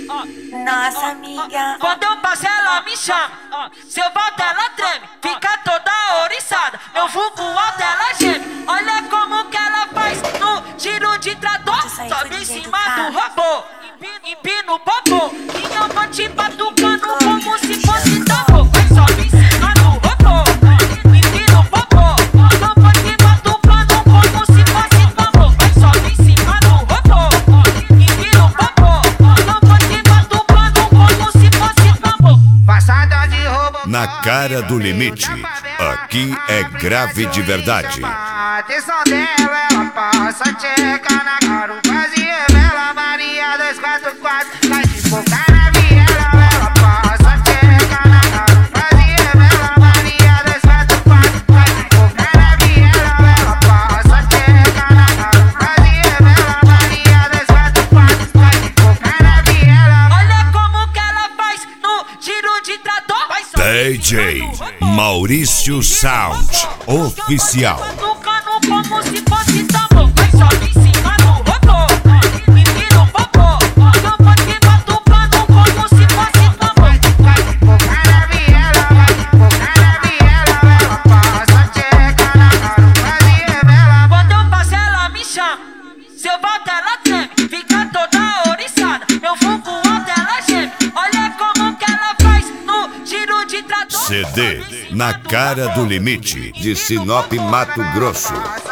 Nossa amiga. Quando eu passo ela me chama, se eu volto ela treme, fica toda oriçada. Eu vulgo alto, ela geme. Olha como que ela faz no tiro de trator. Sobe em cima do robô, empina o popô. E eu vou te batucando como se fosse tambor. Sobe em cima do robô, empina o popô. Eu vou te batucando como se fosse tambor. Sobe em cima do robô, empina o popô. Eu vou te batucando como se fosse tambor. Passada de roubo. Na cara do limite, aqui é grave de verdade. A atenção dela, ela passa tcheca na garupa e revela Maria 244. Vai de focar na viela, ela passa tcheca na garupa e revela Maria 244. Vai de focar na viela, ela passa tcheca na garupa e revela Maria 244. Vai de focar na viela. Olha como que ela faz no tiro de trator. DJ Maurício Sound Oficial. Tocando como se fosse tambor. Sobe em cima do robô, empina o popô. Eu vou te batucando como se fosse tambor. Vai de focar na viela, vai de focar na viela, ela passa tcheca na garupa e revela. Quando eu passo ela me chama, se eu volto ela treme, fica toda oriçada. Eu vulgo alto, ela geme. Olha como que ela faz no tiro de trator. CD Na Cara do Limite, de Sinop, Mato Grosso.